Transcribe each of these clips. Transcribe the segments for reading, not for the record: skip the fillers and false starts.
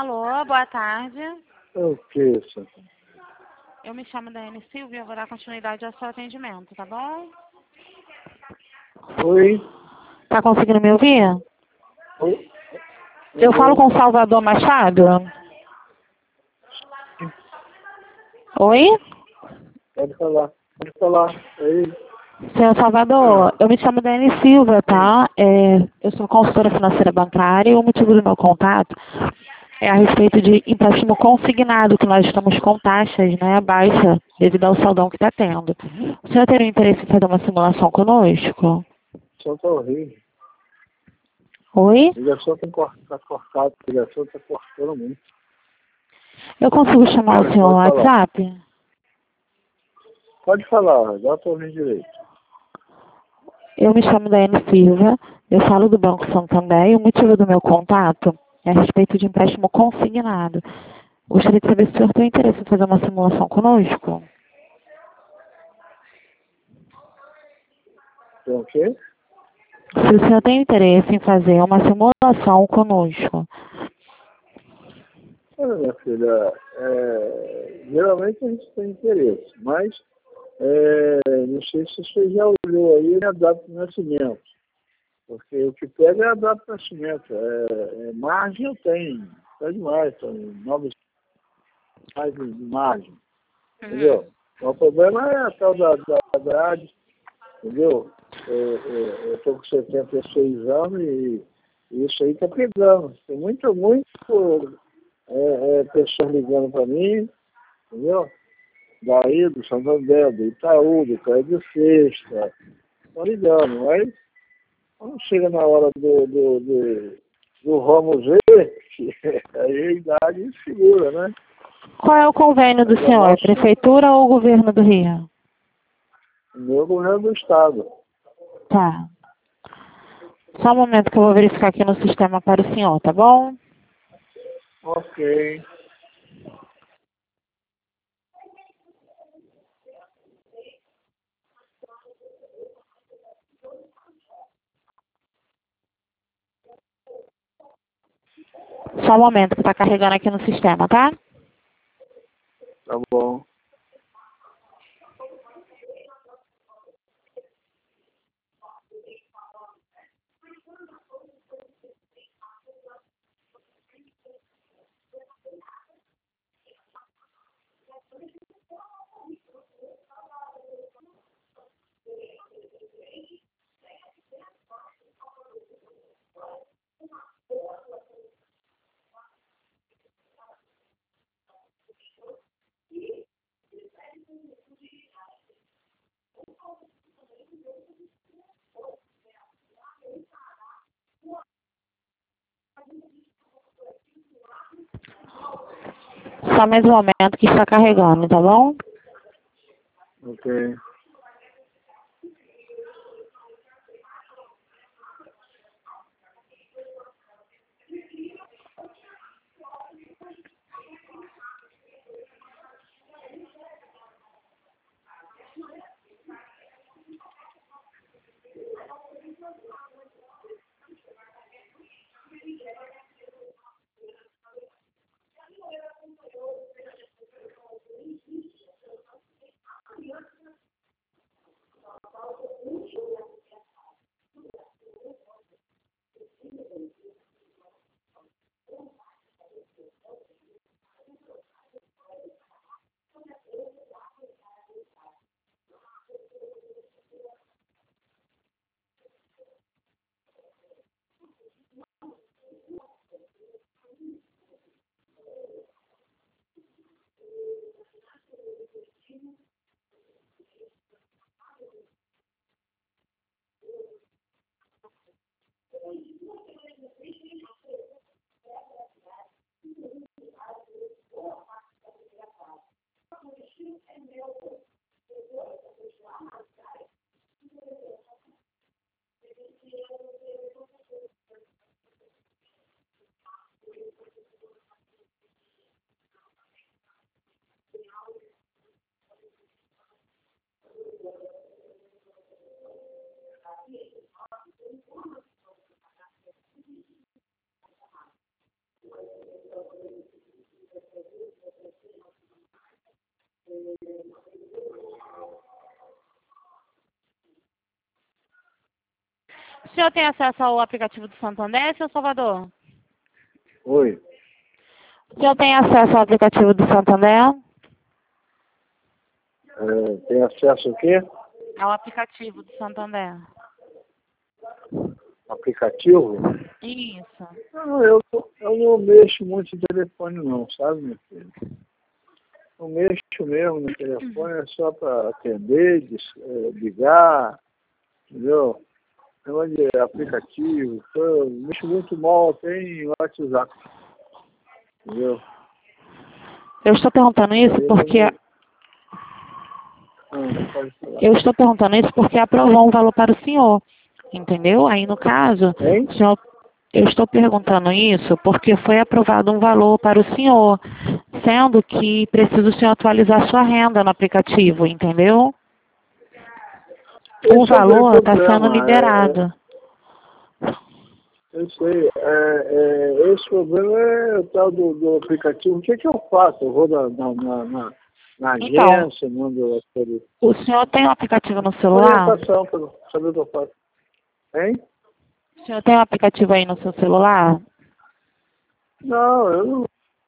Alô, boa tarde. O que, senhor? Eu me chamo Daiane Silva e eu vou dar continuidade ao seu atendimento, tá bom? Oi? Tá conseguindo me ouvir? Oi? Eu falo com Salvador Machado? Oi? Pode falar. Pode falar. Oi? Senhor Salvador, eu me chamo Daiane Silva, tá? Eu sou consultora financeira bancária e o motivo do meu contato é a respeito de empréstimo consignado, que nós estamos com taxas, né, baixa, devido ao saldão que está tendo. O senhor teria interesse em fazer uma simulação conosco? O som tá horrível. Oi? A ligação tá cortada. A ligação tá cortando muito. Eu consigo chamar o senhor no Pode falar. WhatsApp? Pode falar. Já tô ouvindo direito. Eu me chamo Daiane Silva, eu falo do Banco Santander e o motivo do meu contato é a respeito de empréstimo consignado. Gostaria de saber se o senhor tem interesse em fazer uma simulação conosco. Tem o quê? Se o senhor tem interesse em fazer uma simulação conosco. Olha, minha filha, geralmente a gente tem interesse, mas não sei se você já olhou aí a data de nascimento. Porque o que pega é a data de nascimento. Margem eu tenho. Tá demais. São 9 mais de margem. Entendeu? O problema é a tal da grade. Entendeu? Eu estou com 76 anos e isso aí está pegando. Tem muito pessoas ligando para mim, entendeu? Daí, do Santander, do Itaú, do Crédito Sexta. Estão ligando, mas quando chega na hora do Ramos ver, aí a idade segura, né? Qual é o convênio do senhor? Prefeitura ou governo do Rio? O meu governo do Estado. Tá. Só um momento que eu vou verificar aqui no sistema para o senhor, tá bom? Ok. Só um momento que está carregando aqui no sistema, tá? Tá bom. Só mais um momento que está carregando, tá bom? Ok. senhor tem acesso ao aplicativo do Santander, seu Salvador? Oi. O senhor tem acesso ao aplicativo do Santander? Tem acesso ao quê? Ao aplicativo do Santander. Aplicativo? Isso. Não, eu não mexo muito em telefone não, sabe, meu filho? Não mexo mesmo no telefone, é só para atender, ligar, entendeu? Negócio de aplicativo, eu mexo muito mal até em WhatsApp, entendeu? Eu estou perguntando isso porque... Pode falar. Eu estou perguntando isso porque aprovou um valor para o senhor, entendeu? Aí, no caso, Hein? o senhor... Eu estou perguntando isso porque foi aprovado um valor para o senhor, sendo que precisa o senhor atualizar sua renda no aplicativo, entendeu? O valor está sendo liberado. Eu sei. Esse problema é o tal do aplicativo. O que eu faço? Eu vou na agência, mando aquele... O senhor tem um aplicativo no celular? Orientação para saber o que eu faço. Hein? O senhor tem um aplicativo aí no seu celular? Não, eu não...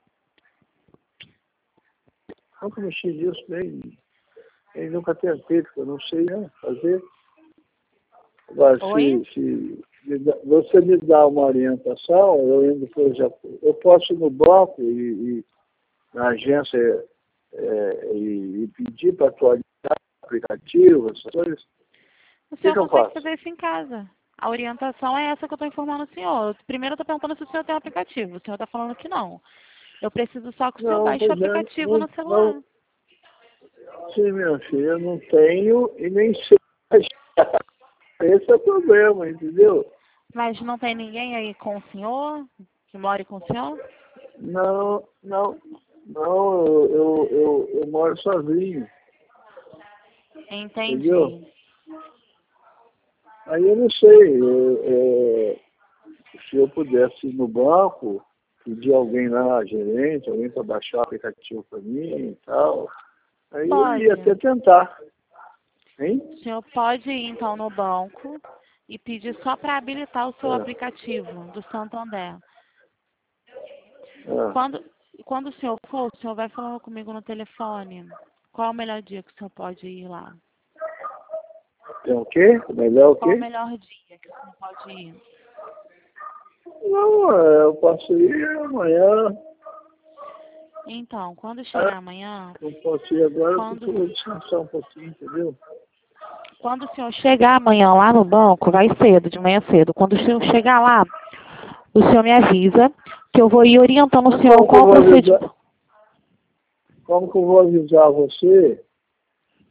Nunca mexi nisso, nem nunca tentei, porque eu não sei, né, fazer. Agora, se você me dá uma orientação, eu indo, por exemplo, eu posso ir no banco e na agência e pedir para atualizar o aplicativo, essas coisas. O senhor consegue fazer isso em casa. A orientação é essa que eu estou informando o senhor. Primeiro eu estou perguntando se o senhor tem um aplicativo. O senhor está falando que não. Eu preciso só que o senhor baixe o aplicativo no celular. Sim, minha filha, eu não tenho e nem sei baixar. Esse é o problema, entendeu? Mas não tem ninguém aí com o senhor? Que more com o senhor? Não, eu moro sozinho. Entendi. Entendeu? Aí eu não sei, se eu pudesse ir no banco, pedir alguém lá, gerente, alguém para baixar o aplicativo para mim e tal, aí Pode. eu ia até tentar. Hein? O senhor pode ir então no banco e pedir só para habilitar o seu aplicativo do Santander. Quando o senhor for, o senhor vai falando comigo no telefone. Qual é o melhor dia que o senhor pode ir lá? Tem o quê? Melhor o quê? Qual é o melhor dia que o senhor pode ir? Não, eu posso ir amanhã. Então, quando chegar amanhã... Não posso ir agora porque eu vou descansar um pouquinho, entendeu? Quando o senhor chegar amanhã lá no banco, vai cedo, de manhã cedo. Quando o senhor chegar lá, o senhor me avisa que eu vou ir orientando o senhor qual o procedimento. Como que eu vou avisar você